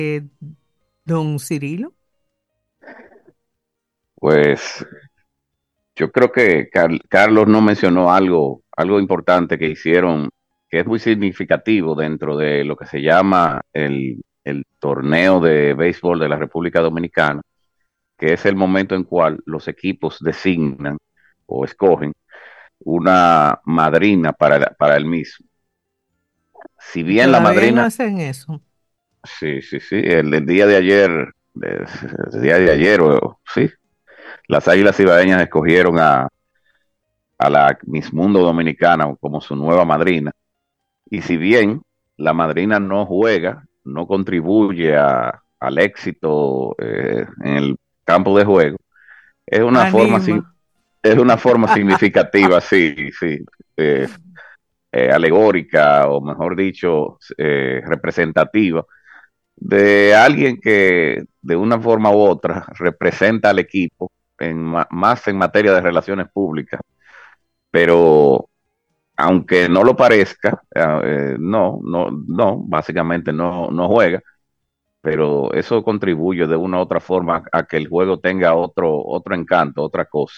don Cirilo. Pues yo creo que Carlos no mencionó algo importante que hicieron, que es muy significativo dentro de lo que se llama el torneo de béisbol de la República Dominicana, que es el momento en cual los equipos designan o escogen una madrina para el mismo. Si Y bien la todavía madrina, hacen eso. sí, sí, sí, el día de ayer, el día de ayer, sí, las Águilas Ibaeñas escogieron a la Miss Mundo Dominicana como su nueva madrina. Y si bien la madrina no juega, no contribuye al éxito en el campo de juego, es una forma, Anima. es una forma significativa, sí, sí, eh, alegórica o mejor dicho, representativa de alguien que de una forma u otra representa al equipo más en materia de relaciones públicas, pero aunque no lo parezca, no, básicamente no juega, pero eso contribuye de una u otra forma a que el juego tenga otro encanto, otra cosa.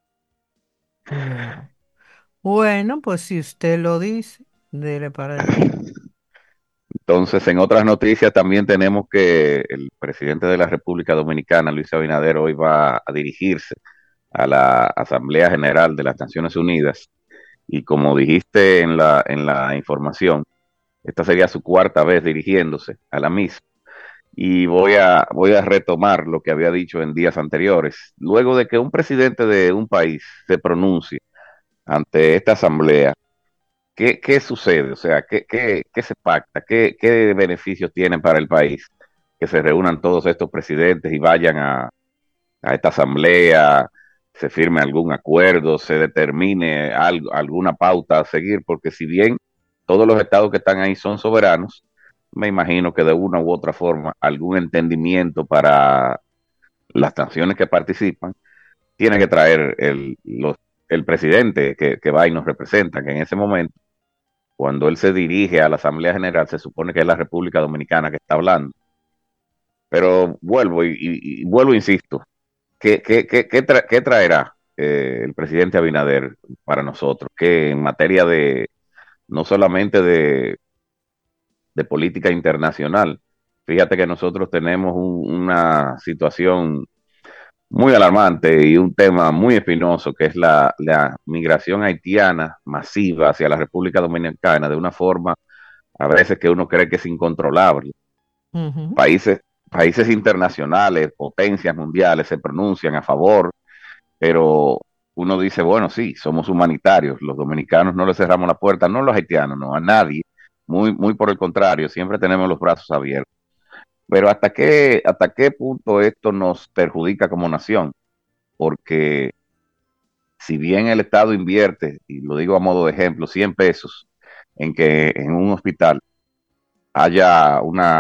Ya. Bueno, pues si usted lo dice, dele para adelante. Entonces, en otras noticias también tenemos que el presidente de la República Dominicana, Luis Abinader, hoy va a dirigirse a la Asamblea General de las Naciones Unidas y como dijiste en la información, esta sería su cuarta vez dirigiéndose a la misma. Y voy a retomar lo que había dicho en días anteriores. Luego de que un presidente de un país se pronuncie ante esta asamblea, ¿qué sucede? O sea, ¿qué se pacta? ¿Qué beneficios tienen para el país? Que se reúnan todos estos presidentes y vayan a esta asamblea, se firme algún acuerdo, se determine alguna pauta a seguir, porque si bien todos los estados que están ahí son soberanos, me imagino que de una u otra forma algún entendimiento para las naciones que participan tiene que traer el presidente que va y nos representa, que en ese momento, cuando él se dirige a la Asamblea General, se supone que es la República Dominicana que está hablando. Pero vuelvo y vuelvo, insisto, ¿qué traerá el presidente Abinader para nosotros? Que en materia de, no solamente de política internacional, fíjate que nosotros tenemos una situación muy alarmante y un tema muy espinoso, que es la migración haitiana masiva hacia la República Dominicana de una forma a veces que uno cree que es incontrolable. Ujú. Países, países internacionales, potencias mundiales se pronuncian a favor, pero uno dice, bueno, sí, somos humanitarios, los dominicanos no le cerramos la puerta, no a los haitianos, no a nadie, muy por el contrario, siempre tenemos los brazos abiertos. Pero ¿hasta qué punto esto nos perjudica como nación? Porque si bien el Estado invierte, y lo digo a modo de ejemplo, 100 pesos en que en un hospital haya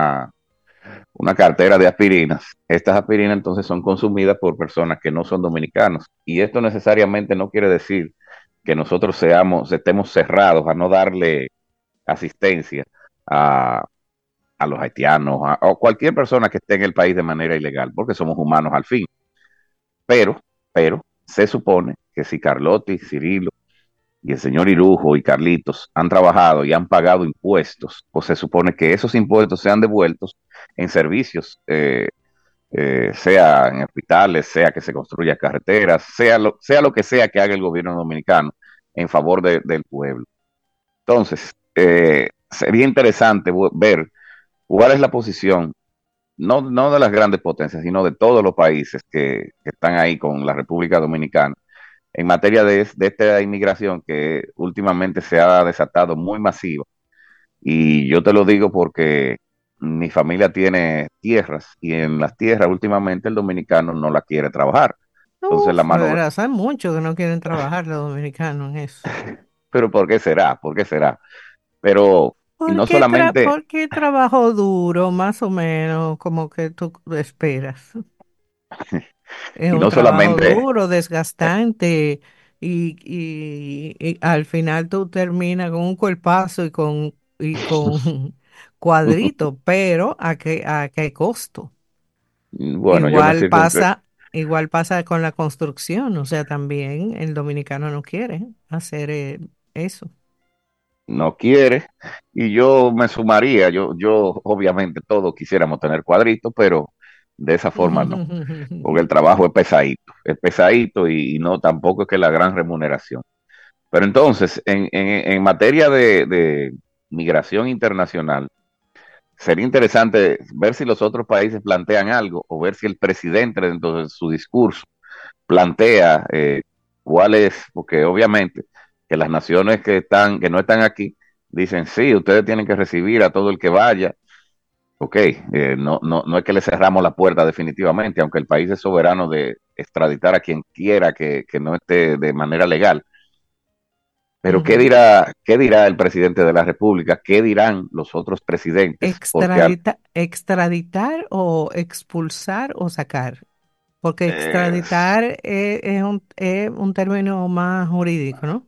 una cartera de aspirinas, estas aspirinas entonces son consumidas por personas que no son dominicanos. Y esto necesariamente no quiere decir que nosotros estemos cerrados a no darle asistencia a, a los haitianos o cualquier persona que esté en el país de manera ilegal, porque somos humanos al fin. Pero se supone que si Carlotti, Cirilo y el señor Irujo y Carlitos han trabajado y han pagado impuestos, pues se supone que esos impuestos sean devueltos en servicios, sea en hospitales, sea que se construya carreteras, sea lo que sea que haga el gobierno dominicano en favor del pueblo. Entonces, sería interesante ver cuál es la posición, no de las grandes potencias, sino de todos los países que están ahí con la República Dominicana en materia de esta inmigración que últimamente se ha desatado muy masiva. Y yo te lo digo porque mi familia tiene tierras y en las tierras últimamente el dominicano no la quiere trabajar. Entonces la Uf, mano, verás, hay muchos que no quieren trabajar los dominicanos en eso. pero ¿por qué será? ¿Por qué será? Pero, y no solamente, Porque trabajo duro, más o menos, como que tú esperas. Es y un no trabajo solamente, duro, desgastante, y al final tú terminas con un cuerpazo y con cuadrito, pero a qué costo? Bueno, yo me Igual circunscribo. pasa, igual pasa con la construcción, o sea, también el dominicano no quiere hacer eso. No quiere, y yo me sumaría, yo obviamente todos quisiéramos tener cuadritos, pero de esa forma no, porque el trabajo es pesadito y no tampoco es que la gran remuneración. Pero entonces, en materia de migración internacional, sería interesante ver si los otros países plantean algo o ver si el presidente dentro de su discurso plantea cuál es, porque obviamente que las naciones que no están aquí dicen sí, ustedes tienen que recibir a todo el que vaya. Ok, no es que le cerramos la puerta definitivamente, aunque el país es soberano de extraditar a quien quiera que no esté de manera legal. Pero Ujú. qué dirá el presidente de la República? ¿Qué dirán los otros presidentes? Porque Extraditar o expulsar o sacar. Porque eh, extraditar es un término más jurídico, ¿no?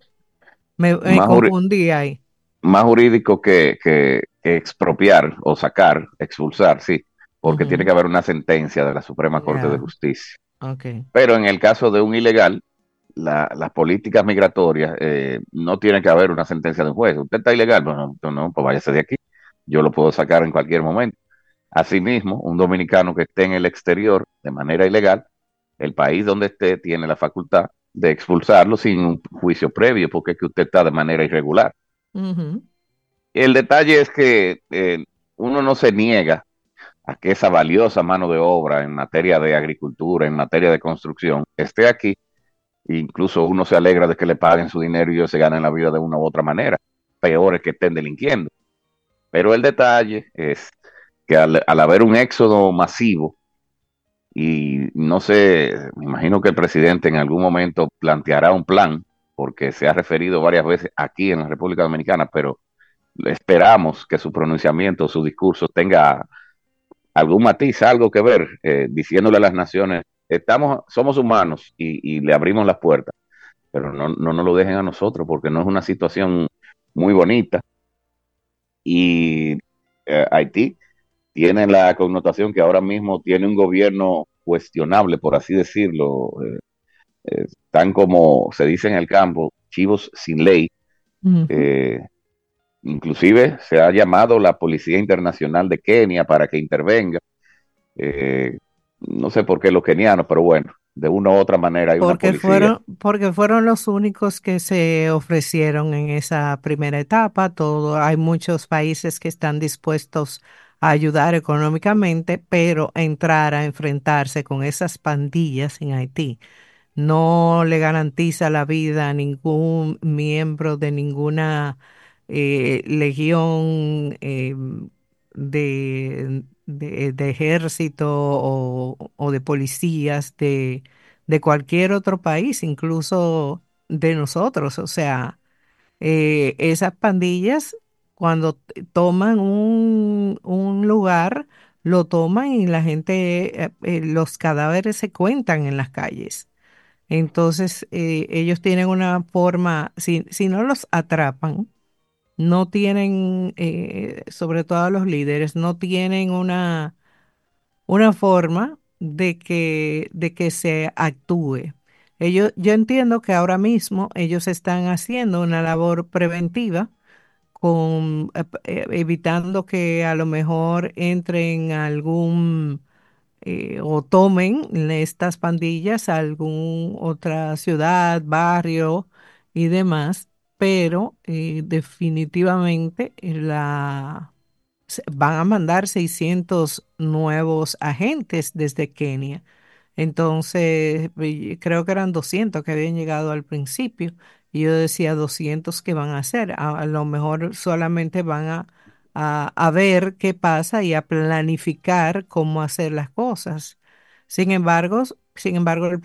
Me más, juri- confundí ahí. más jurídico que expropiar o sacar, expulsar, sí, porque tiene que Ujú. haber una sentencia de la Suprema Corte de Ya, Justicia. ok. Pero en el caso de un ilegal, las políticas migratorias no tiene que haber una sentencia de un juez. Usted está ilegal, bueno, no, pues váyase de aquí. Yo lo puedo sacar en cualquier momento. Asimismo, un dominicano que esté en el exterior de manera ilegal, el país donde esté tiene la facultad de expulsarlo sin un juicio previo, porque es que usted está de manera irregular. Ujú. El detalle es que uno no se niega a que esa valiosa mano de obra en materia de agricultura, en materia de construcción, esté aquí. Incluso uno se alegra de que le paguen su dinero y ellos se ganen la vida de una u otra manera. Peor es que estén delinquiendo. Pero el detalle es que al haber un éxodo masivo, y no sé, me imagino que el presidente en algún momento planteará un plan, porque se ha referido varias veces aquí en la República Dominicana, pero esperamos que su pronunciamiento, su discurso tenga algún matiz, algo que ver, diciéndole a las naciones, somos humanos y le abrimos las puertas, pero no nos lo dejen a nosotros porque no es una situación muy bonita y Haití tiene la connotación que ahora mismo tiene un gobierno cuestionable, por así decirlo, están como se dice en el campo, chivos sin ley. Ujú. eh, Inclusive se ha llamado la Policía Internacional de Kenia para que intervenga. Eh, no sé por qué los kenianos, pero bueno, de una u otra manera hay una policía. Porque fueron los únicos que se ofrecieron en esa primera etapa. Hay muchos países que están dispuestos a ayudar económicamente, pero entrar a enfrentarse con esas pandillas en Haití no le garantiza la vida a ningún miembro de ninguna legión de ejército o de policías de cualquier otro país, incluso de nosotros. O sea, esas pandillas cuando toman un lugar, lo toman y la gente, los cadáveres se cuentan en las calles. Entonces, ellos tienen una forma, si no los atrapan, no tienen, sobre todo los líderes, no tienen una forma de que se actúe. Yo entiendo que ahora mismo ellos están haciendo una labor preventiva evitando que a lo mejor entren algún o tomen estas pandillas a alguna otra ciudad, barrio y demás, pero definitivamente van a mandar 600 nuevos agentes desde Kenia. Entonces, creo que eran 200 que habían llegado al principio. Y yo decía 200 que van a hacer. A lo mejor solamente van a ver qué pasa y a planificar cómo hacer las cosas. Sin embargo,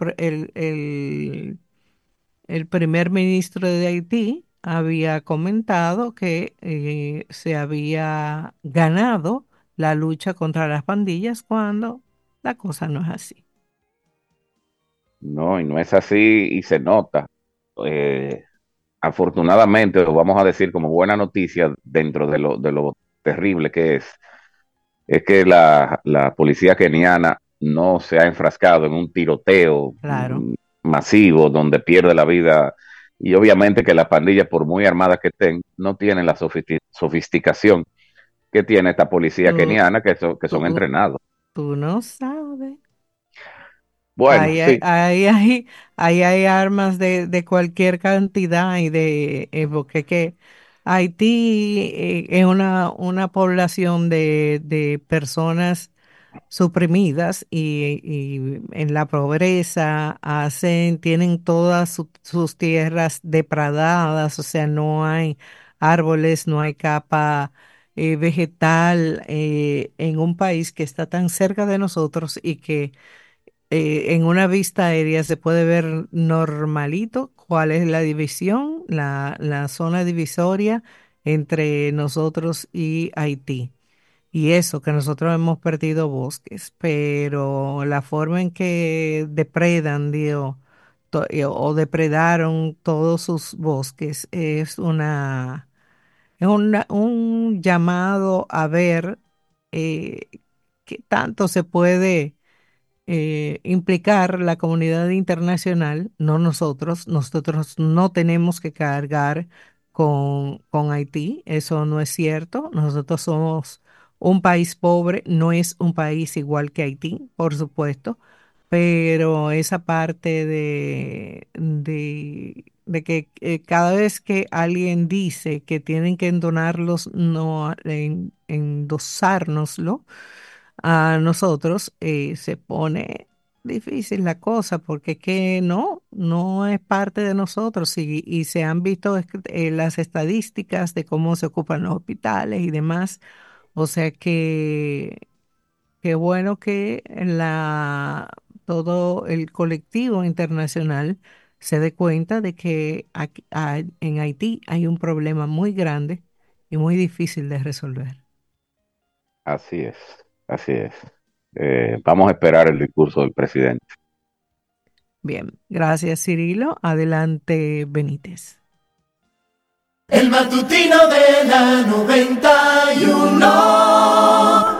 el primer ministro de Haití había comentado que se había ganado la lucha contra las pandillas cuando la cosa no es así. No, y no es así y se nota. Eh, Afortunadamente, o vamos a decir como buena noticia dentro de lo terrible que es que la policía keniana no se ha enfrascado en un tiroteo Claro. masivo donde pierde la vida. Y obviamente que las pandillas, por muy armadas que estén, no tienen la sofisticación que tiene esta policía Tú, keniana, que son tú, entrenados. tú no sabes. Bueno, Ahí hay, sí, ahí hay armas de cualquier cantidad y porque que Haití es una población de personas suprimidas y en la pobreza tienen todas sus tierras depradadas, o sea, no hay árboles, no hay capa vegetal en un país que está tan cerca de nosotros y que en una vista aérea se puede ver normalito cuál es la división, la zona divisoria entre nosotros y Haití. Y eso, que nosotros hemos perdido bosques, pero la forma en que depredan, digo, o depredaron todos sus bosques un llamado a ver eh, qué tanto se puede implicar la comunidad internacional, no nosotros. Nosotros no tenemos que cargar con Haití, eso no es cierto. Nosotros somos un país pobre, no es un país igual que Haití, por supuesto, pero esa parte de que cada vez que alguien dice que tienen que endonarlos, no endosárnoslo a nosotros, se pone difícil la cosa porque es que no es parte de nosotros y se han visto las estadísticas de cómo se ocupan los hospitales y demás. O sea que qué bueno que todo el colectivo internacional se dé cuenta de que en Haití hay un problema muy grande y muy difícil de resolver. así es, así es. Vamos a esperar el discurso del presidente. Bien, gracias Cirilo. Adelante, Benítez. El matutino de la 91.